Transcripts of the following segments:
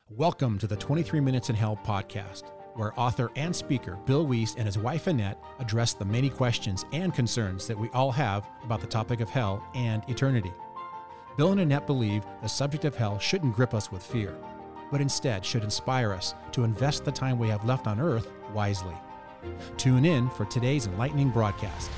Welcome to the 23 Minutes in Hell podcast, where author and speaker Bill Wiese and his wife Annette address the many questions and concerns that we all have about the topic of hell and eternity. Bill and Annette believe the subject of hell shouldn't grip us with fear, but instead should inspire us to invest the time we have left on earth wisely. Tune in for today's enlightening broadcast.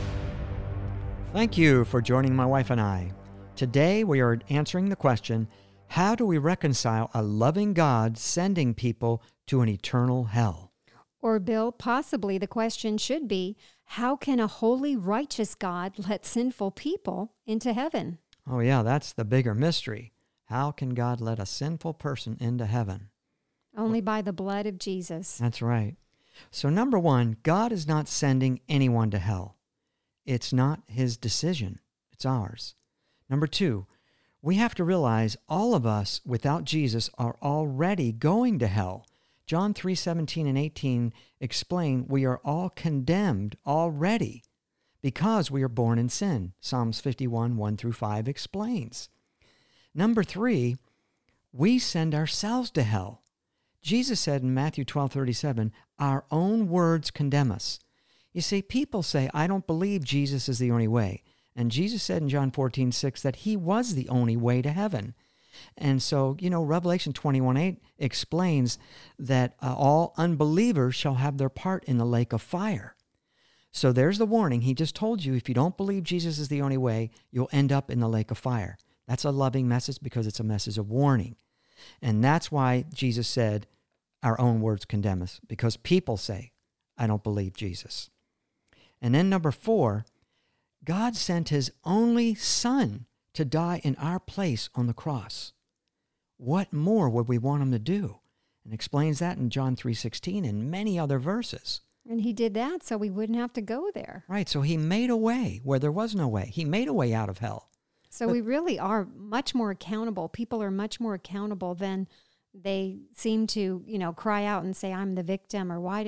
Thank you for joining my wife and I. Today we are answering the question, how do we reconcile a loving God sending people to an eternal hell? Or, Bill, possibly the question should be, how can a holy, righteous God let sinful people into heaven? Oh yeah, that's the bigger mystery. How can God let a sinful person into heaven? Only by the blood of Jesus. That's right. So number one, God is not sending anyone to hell. It's not his decision. It's ours. Number two, we have to realize all of us without Jesus are already going to hell. John 3:17 and 18 explain we are all condemned already because we are born in sin. Psalms 51, 1 through 5 explains. Number three, we send ourselves to hell. Jesus said in Matthew 12:37, our own words condemn us. You see, people say, I don't believe Jesus is the only way. And Jesus said in John 14:6 that he was the only way to heaven. And so, Revelation 21:8 explains that all unbelievers shall have their part in the lake of fire. So there's the warning. He just told you if you don't believe Jesus is the only way, you'll end up in the lake of fire. That's a loving message because it's a message of warning. And that's why Jesus said our own words condemn us, because people say, I don't believe Jesus. And then number four, God sent his only son to die in our place on the cross. What more would we want him to do? And explains that in John 3:16 and many other verses. And he did that so we wouldn't have to go there. Right, so he made a way where there was no way. He made a way out of hell. So we really are much more accountable. People are much more accountable than they seem to, cry out and say, I'm the victim, or why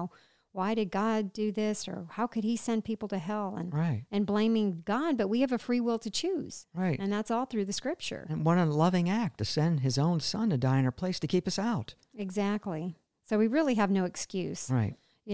did God do this? Or how could he send people to hell? And blaming God, but we have a free will to choose. Right. And that's all through the scripture. And what a loving act to send his own son to die in our place to keep us out. Exactly. So we really have no excuse. Right.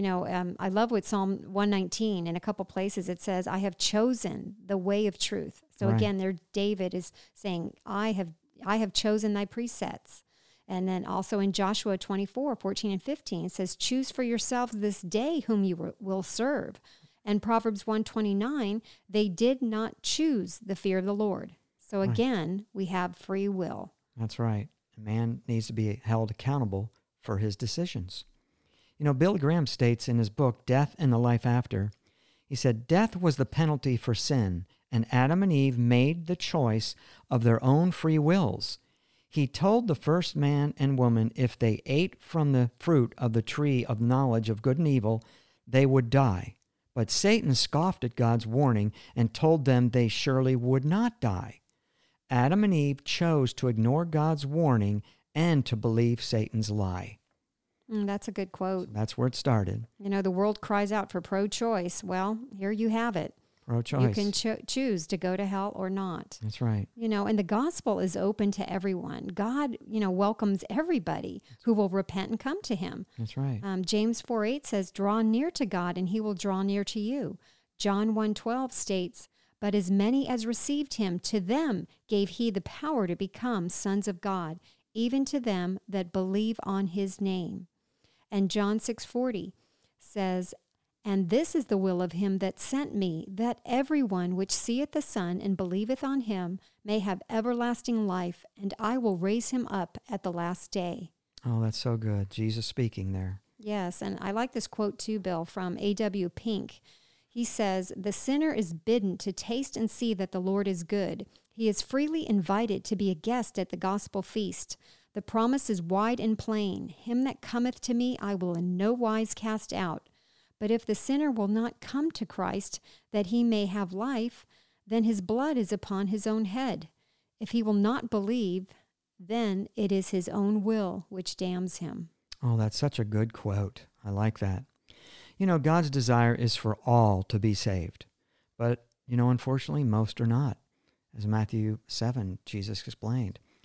I love what Psalm 119, in a couple places, it says, I have chosen the way of truth. So again, there David is saying, I have chosen thy precepts. And then also in Joshua 24:14 and 15, it says, choose for yourselves this day whom you will serve. And Proverbs 1:29, they did not choose the fear of the Lord. So again, we have free will. That's right. A man needs to be held accountable for his decisions. Bill Graham states in his book, Death and the Life After, he said, death was the penalty for sin, and Adam and Eve made the choice of their own free wills. He told the first man and woman if they ate from the fruit of the tree of knowledge of good and evil, they would die. But Satan scoffed at God's warning and told them they surely would not die. Adam and Eve chose to ignore God's warning and to believe Satan's lie. That's a good quote. So that's where it started. The world cries out for pro-choice. Well, here you have it. Pro-choice. You can choose to go to hell or not. That's right. And the gospel is open to everyone. God, welcomes everybody who will repent and come to him. That's right. James 4:8 says, draw near to God and he will draw near to you. John 1:12 states, but as many as received him, to them gave he the power to become sons of God, even to them that believe on his name. And John 6:40 says, and this is the will of him that sent me, that everyone which seeth the Son and believeth on him may have everlasting life, and I will raise him up at the last day. Oh, that's so good. Jesus speaking there. Yes, and I like this quote too, Bill, from A.W. Pink. He says, the sinner is bidden to taste and see that the Lord is good. He is freely invited to be a guest at the gospel feast. The promise is wide and plain. Him that cometh to me I will in no wise cast out. But if the sinner will not come to Christ, that he may have life, then his blood is upon his own head. If he will not believe, then it is his own will which damns him. Oh, that's such a good quote. I like that. God's desire is for all to be saved. But, unfortunately, most are not. As Matthew 7, Jesus explained.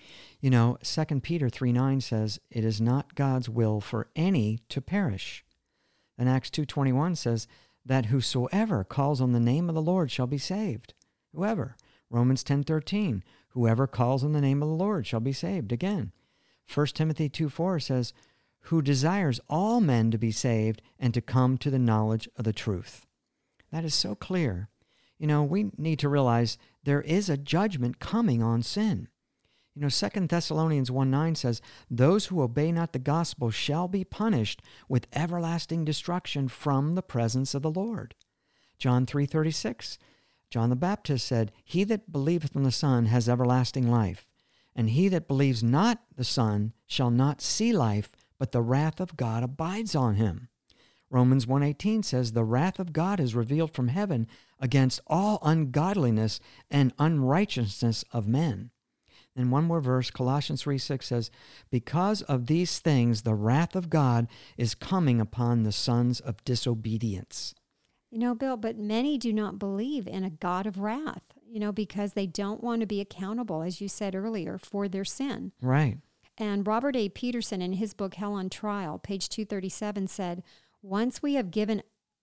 You know, 2 Peter 3:9 says, it is not God's will for any to perish. And Acts 2:21 says that whosoever calls on the name of the Lord shall be saved. Whoever. Romans 10:13, whoever calls on the name of the Lord shall be saved. Again, 1 Timothy 2:4 says, who desires all men to be saved and to come to the knowledge of the truth. That is so clear. You know, we need to realize there is a judgment coming on sin. You know, 2 Thessalonians 1:9 says, those who obey not the gospel shall be punished with everlasting destruction from the presence of the Lord. John 3:36, John the Baptist said, he that believeth on the Son has everlasting life, and he that believes not the Son shall not see life, but the wrath of God abides on him. Romans 1:18 says, the wrath of God is revealed from heaven against all ungodliness and unrighteousness of men. And one more verse, Colossians 3:6 says, because of these things the wrath of God is coming upon the sons of disobedience. You know, Bill, but many do not believe in a God of wrath, you know, because they don't want to be accountable, as you said earlier, for their sin. Right. And Robert A. Peterson, in his book, Hell on Trial, page 237, said, once we have given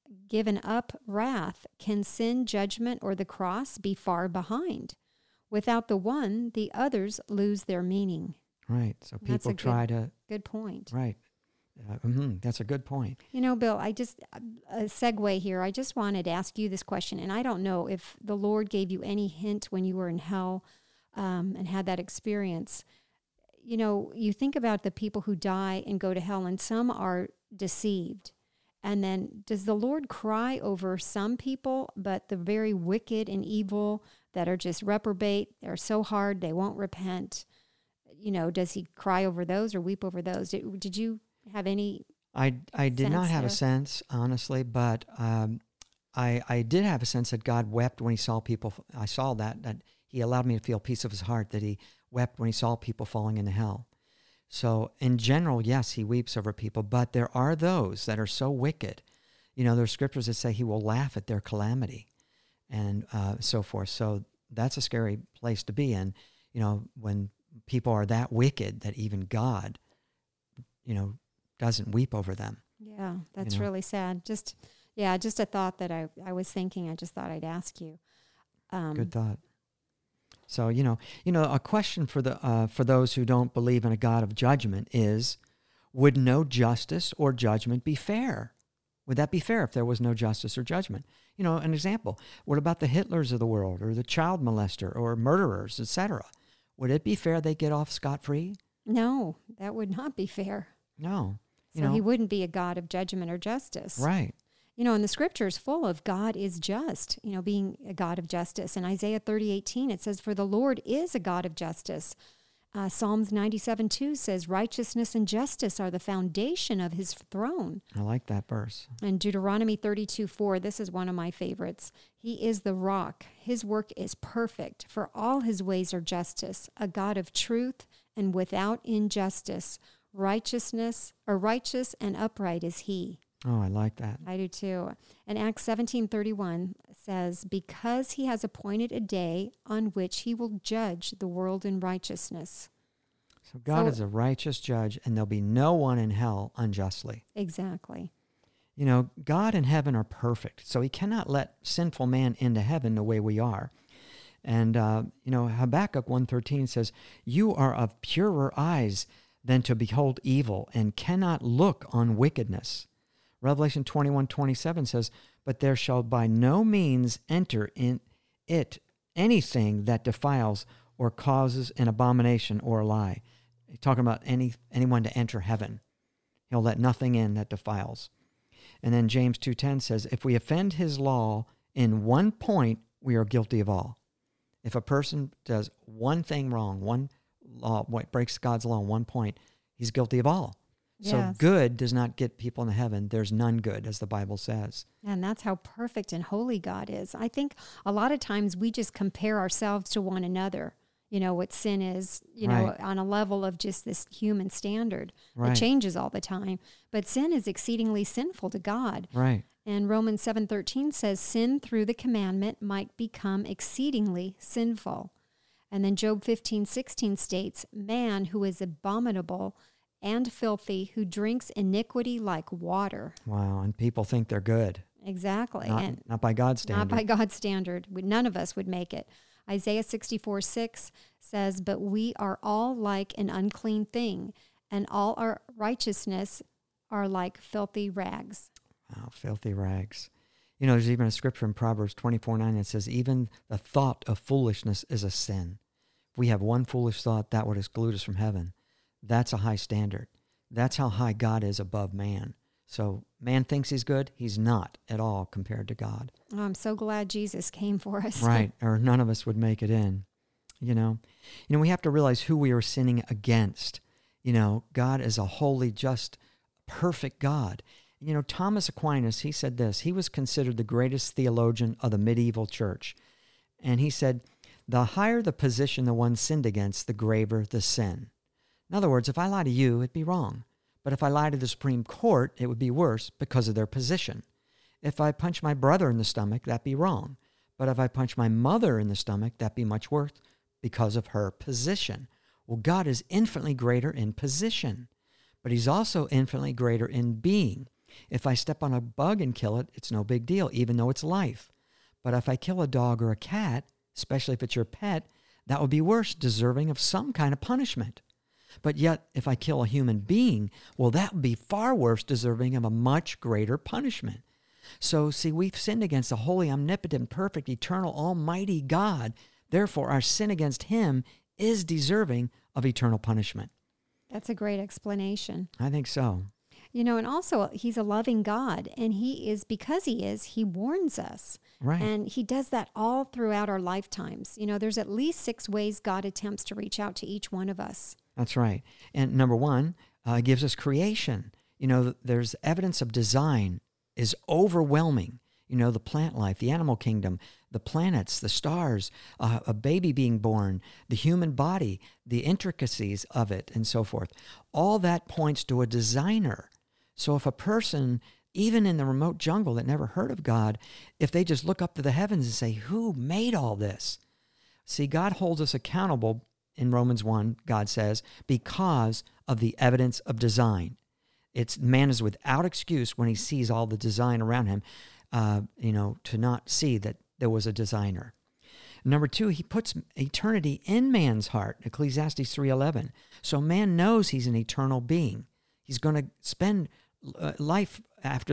up wrath, can sin, judgment, or the cross be far behind? Without the one, the others lose their meaning. Right. So people try to... Good point. Right. That's a good point. You know, Bill, a segue here. I just wanted to ask you this question, and I don't know if the Lord gave you any hint when you were in hell and had that experience. You know, you think about the people who die and go to hell, and some are deceived. And then does the Lord cry over some people, but the very wicked and evil that are just reprobate, they're so hard, they won't repent? You know, does he cry over those or weep over those? Did you have any I did not have a sense, honestly, but I did have a sense that God wept when he saw people. I saw that he allowed me to feel a piece of his heart, that he wept when he saw people falling into hell. So in general, yes, he weeps over people, but there are those that are so wicked. You know, there are scriptures that say he will laugh at their calamity and so forth. So that's a scary place to be in, you know, when people are that wicked that even God, you know, doesn't weep over them. Yeah, that's you know? really sad. Just a thought that I was thinking. I just thought I'd ask you. Good thought. So, you know, a question for those who don't believe in a God of judgment is, would no justice or judgment be fair? Would that be fair if there was no justice or judgment? You know, an example, what about the Hitlers of the world or the child molester or murderers, etc.? Would it be fair they get off scot-free? No, that would not be fair. No. So he wouldn't be a God of judgment or justice. Right. You know, and the scripture is full of God is just, you know, being a God of justice. In Isaiah 30:18, it says, for the Lord is a God of justice. Psalms 97:2 says, righteousness and justice are the foundation of his throne. I like that verse. And Deuteronomy 32:4, this is one of my favorites. He is the rock. His work is perfect, for all his ways are justice, a God of truth and without injustice. Righteous and upright is he. Oh, I like that. I do too. And Acts 17:31 says, because he has appointed a day on which he will judge the world in righteousness. So God is a righteous judge, and there'll be no one in hell unjustly. Exactly. You know, God and heaven are perfect, so he cannot let sinful man into heaven the way we are. And, you know, Habakkuk 1:13 says, you are of purer eyes than to behold evil, and cannot look on wickedness. Revelation 21:27 says, but there shall by no means enter in it anything that defiles or causes an abomination or a lie. He's talking about anyone to enter heaven. He'll let nothing in that defiles. And then James 2:10 says, if we offend his law in one point, we are guilty of all. If a person does one thing wrong, one law, breaks God's law in one point, he's guilty of all. Yes. So good does not get people into heaven. There's none good, as the Bible says. And that's how perfect and holy God is. I think a lot of times we just compare ourselves to one another. You know, what sin is, you know, on a level of just this human standard. It changes all the time. But sin is exceedingly sinful to God. Right. And Romans 7:13 says, sin through the commandment might become exceedingly sinful. And then Job 15:16 states, man who is abominable and filthy, who drinks iniquity like water. Wow, and people think they're good. Exactly. Not by God's standard. Not by God's standard. None of us would make it. Isaiah 64:6 says, but we are all like an unclean thing, and all our righteousness are like filthy rags. Wow, filthy rags. You know, there's even a scripture in Proverbs 24:9 that says, even the thought of foolishness is a sin. If we have one foolish thought, that would exclude us from heaven. That's a high standard. That's how high God is above man. So man thinks he's good. He's not at all compared to God. Oh, I'm so glad Jesus came for us. Right, or none of us would make it in. You know, we have to realize who we are sinning against. You know, God is a holy, just, perfect God. You know, Thomas Aquinas, he said this. He was considered the greatest theologian of the medieval church. And he said, the higher the position the one sinned against, the graver the sin. In other words, if I lie to you, it'd be wrong. But if I lie to the Supreme Court, it would be worse because of their position. If I punch my brother in the stomach, that'd be wrong. But if I punch my mother in the stomach, that'd be much worse because of her position. Well, God is infinitely greater in position, but he's also infinitely greater in being. If I step on a bug and kill it, it's no big deal, even though it's life. But if I kill a dog or a cat, especially if it's your pet, that would be worse, deserving of some kind of punishment. But yet, if I kill a human being, well, that would be far worse, deserving of a much greater punishment. So, see, we've sinned against the holy, omnipotent, perfect, eternal, almighty God. Therefore, our sin against him is deserving of eternal punishment. That's a great explanation. I think so. You know, and also he's a loving God, and because he warns us. Right. And he does that all throughout our lifetimes. You know, there's at least 6 ways God attempts to reach out to each one of us. That's right. And number one, gives us creation. You know, there's evidence of design is overwhelming. You know, the plant life, the animal kingdom, the planets, the stars, a baby being born, the human body, the intricacies of it, and so forth. All that points to a designer. So if a person, even in the remote jungle that never heard of God, if they just look up to the heavens and say, who made all this? See, God holds us accountable. In Romans 1, God says, because of the evidence of design. Man is without excuse when he sees all the design around him, to not see that there was a designer. Number 2, he puts eternity in man's heart, Ecclesiastes 3:11. So man knows he's an eternal being. He's going to spend life after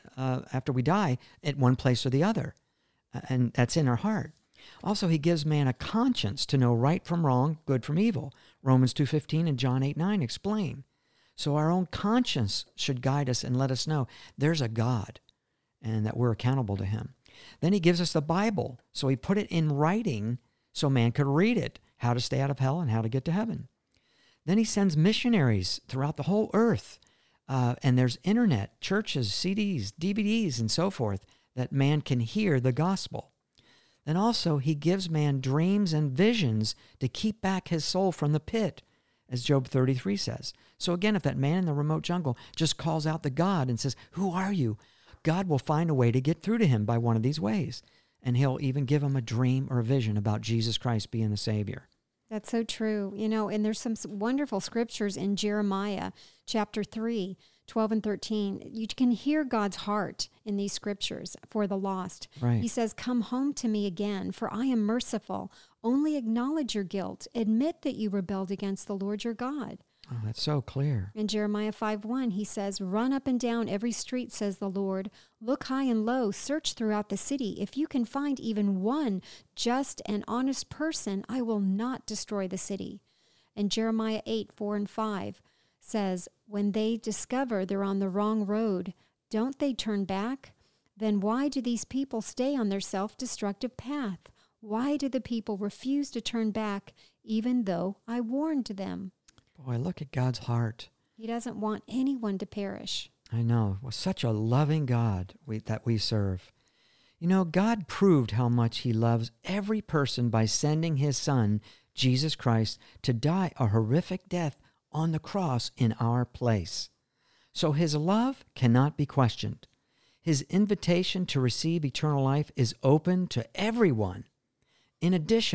we die at one place or the other, and that's in our heart. Also, he gives man a conscience to know right from wrong, good from evil. Romans 2:15 and John 8:9 explain. So our own conscience should guide us and let us know there's a God and that we're accountable to him. Then he gives us the Bible. So he put it in writing so man could read it, how to stay out of hell and how to get to heaven. Then he sends missionaries throughout the whole earth. And there's internet, churches, CDs, DVDs, and so forth that man can hear the gospel. Then also he gives man dreams and visions to keep back his soul from the pit, as Job 33 says. So again, if that man in the remote jungle just calls out to God and says, who are you? God will find a way to get through to him by one of these ways. And he'll even give him a dream or a vision about Jesus Christ being the Savior. That's so true. You know, and there's some wonderful scriptures in Jeremiah chapter 3, 12 and 13. You can hear God's heart in these scriptures for the lost. Right. He says, come home to me again, for I am merciful. Only acknowledge your guilt. Admit that you rebelled against the Lord your God. Oh, that's so clear. In Jeremiah 5:1, he says, run up and down every street, says the Lord. Look high and low, search throughout the city. If you can find even one just and honest person, I will not destroy the city. And Jeremiah 8:4 and 5 says, when they discover they're on the wrong road, don't they turn back? Then why do these people stay on their self-destructive path? Why do the people refuse to turn back, even though I warned them? Boy, look at God's heart. He doesn't want anyone to perish. I know. Well, such a loving God that we serve. You know, God proved how much he loves every person by sending his son, Jesus Christ, to die a horrific death on the cross in our place. So his love cannot be questioned. His invitation to receive eternal life is open to everyone. In addition,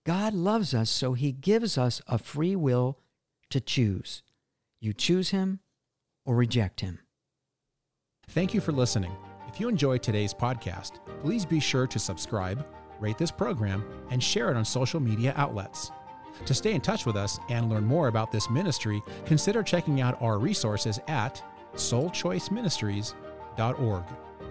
God loves us, so he gives us a free will to choose. You choose him or reject him. Thank you for listening. If you enjoyed today's podcast, please be sure to subscribe, rate this program, and share it on social media outlets. To stay in touch with us and learn more about this ministry, consider checking out our resources at soulchoiceministries.org.